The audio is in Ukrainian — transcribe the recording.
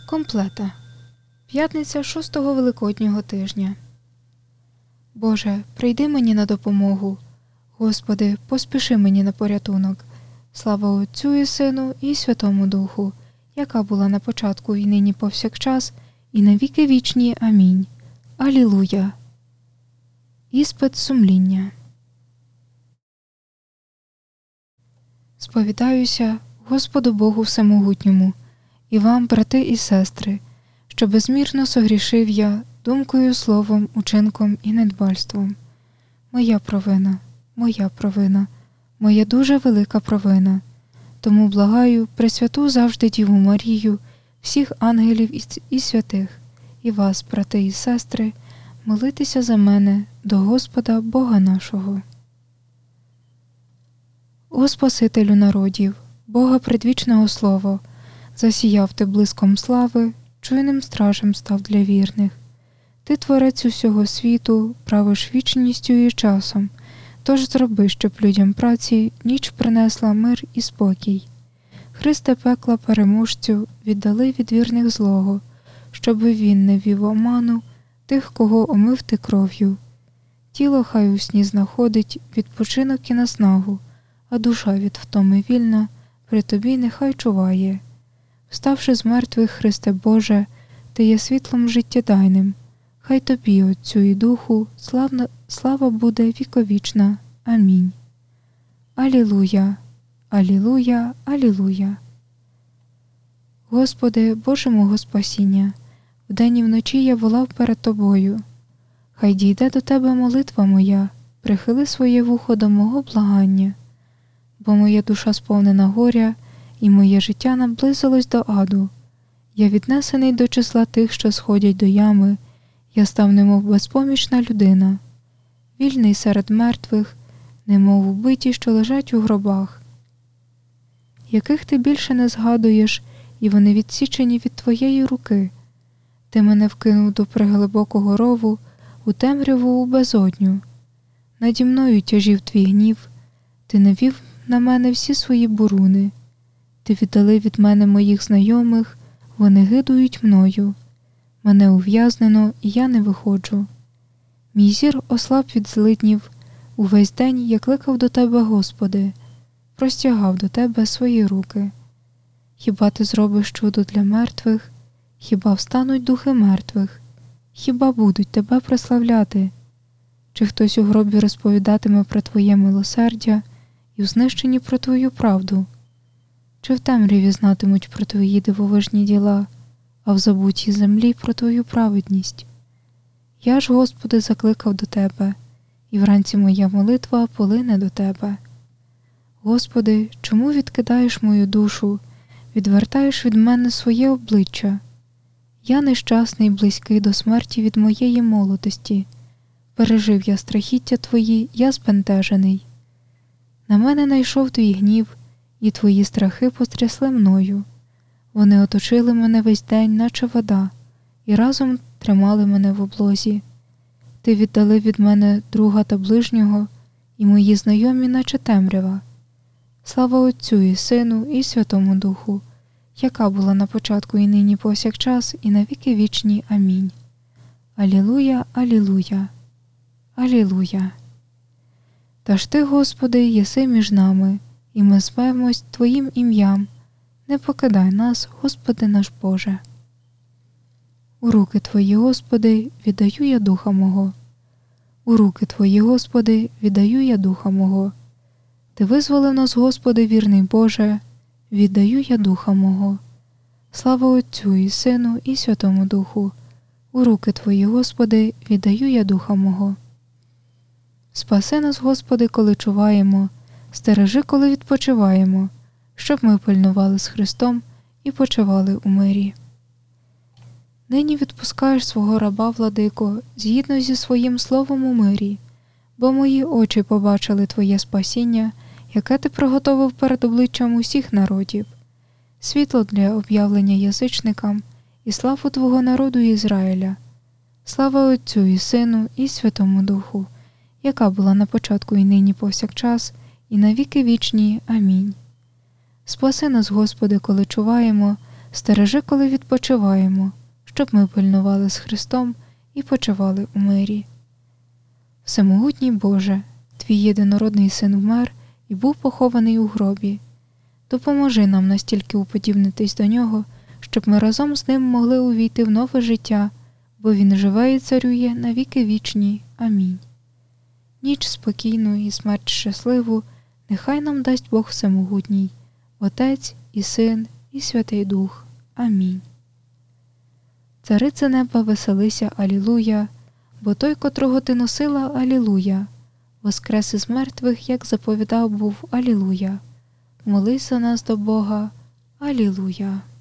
Комплета. П'ятниця 6-го Великоднього тижня. Боже, прийди мені на допомогу. Господи, поспіши мені на порятунок. Слава Отцю і Сину і Святому Духу, яка була на початку і нині повсякчас, і на віки вічні. Амінь. Алілуя. Іспит сумління. Сповідаюся Господу Богу Всемогутньому, і вам, брати і сестри, що безмірно согрішив я думкою, словом, учинком і недбальством. Моя провина, моя дуже велика провина. Тому благаю Пресвяту завжди Діву Марію, всіх ангелів і святих, і вас, брати і сестри, молитися за мене до Господа Бога нашого. О Спасителю народів, Бога предвічного Слова, засіяв ти блиском слави, чуйним стражем став для вірних. Ти творець усього світу, правиш вічністю і часом, тож зроби, щоб людям праці ніч принесла мир і спокій. Христе пекла переможцю, віддали від вірних злого, щоби він не вів оману тих, кого омив ти кров'ю. Тіло хай у сні знаходить відпочинок і наснагу, а душа від втоми вільна при тобі нехай чуває. Вставши з мертвих, Христе Боже, ти є світлом життєдайним. Хай тобі, Отцю і Духу, слава буде віковічна. Амінь. Алілуя, алілуя, алілуя. Господи, Боже мого спасіння, вдень і вночі я волав перед Тобою. Хай дійде до Тебе молитва моя, прихили своє вухо до мого благання. Бо моя душа сповнена горя, і моє життя наблизилось до аду. Я віднесений до числа тих, що сходять до ями, я став немов безпомічна людина, вільний серед мертвих, немов убиті, що лежать у гробах, яких ти більше не згадуєш, і вони відсічені від твоєї руки. Ти мене вкинув до преглибокого рову, у темряву у безодню. Наді мною тяжів твій гнів, ти навів на мене всі свої буруни. Ти віддалив від мене моїх знайомих, вони гидують мною. Мене ув'язнено, і я не виходжу. Мій зір ослаб від злиднів, увесь день я кликав до Тебе, Господи, простягав до Тебе свої руки. Хіба Ти зробиш чудо для мертвих? Хіба встануть духи мертвих? Хіба будуть Тебе прославляти? Чи хтось у гробі розповідатиме про Твоє милосердя і в знищенні про Твою правду? Чи в темряві знатимуть про Твої дивовижні діла, а в забутій землі про Твою праведність? Я ж, Господи, закликав до Тебе, і вранці моя молитва полине до Тебе. Господи, чому відкидаєш мою душу, відвертаєш від мене своє обличчя? Я нещасний, близький до смерті від моєї молодості. Пережив я страхіття Твої, я збентежений. На мене найшов Твій гнів, і Твої страхи потрясли мною. Вони оточили мене весь день, наче вода, і разом тримали мене в облозі. Ти віддалив від мене друга та ближнього, і мої знайомі, наче темрява. Слава Отцю і Сину і Святому Духу, яка була на початку і нині повсякчас, і на віки вічні. Амінь. Алілуя, алілуя, алілуя. Та ж Ти, Господи, єси між нами, і ми звемось Твоїм ім'ям. Не покидай нас, Господи наш Боже. У руки Твої, Господи, віддаю я духа мого. У руки Твої, Господи, віддаю я духа мого. Ти визволив нас, Господи, вірний Боже, віддаю я духа мого. Слава Отцю і Сину і Святому Духу. У руки Твої, Господи, віддаю я духа мого. Спаси нас, Господи, коли чуваємо, стережи, коли відпочиваємо, щоб ми пильнували з Христом і почивали у мирі. Нині відпускаєш свого раба, Владико, згідно зі своїм словом у мирі, бо мої очі побачили Твоє спасіння, яке Ти приготовив перед обличчям усіх народів, світло для об'явлення язичникам і славу Твого народу Ізраїля. Слава Отцю і Сину і Святому Духу, яка була на початку і нині повсякчас, і на віки вічні. Амінь. Спаси нас, Господи, коли чуваємо, Стережи, коли відпочиваємо, щоб ми пильнували з Христом і почивали у мирі. Всемогутній Боже, Твій єдинородний Син вмер і був похований у гробі. Допоможи нам настільки уподібнитись до Нього, щоб ми разом з Ним могли увійти в нове життя, бо Він живе і царює на віки вічні. Амінь. Ніч спокійну і смерть щасливу нехай нам дасть Бог Всемогутній, Отець і Син і Святий Дух. Амінь. Царице неба, веселися, алілуя, бо той, котрого ти носила, алілуя, воскрес із мертвих, як заповідав був, алілуя. Молись за нас до Бога, алілуя.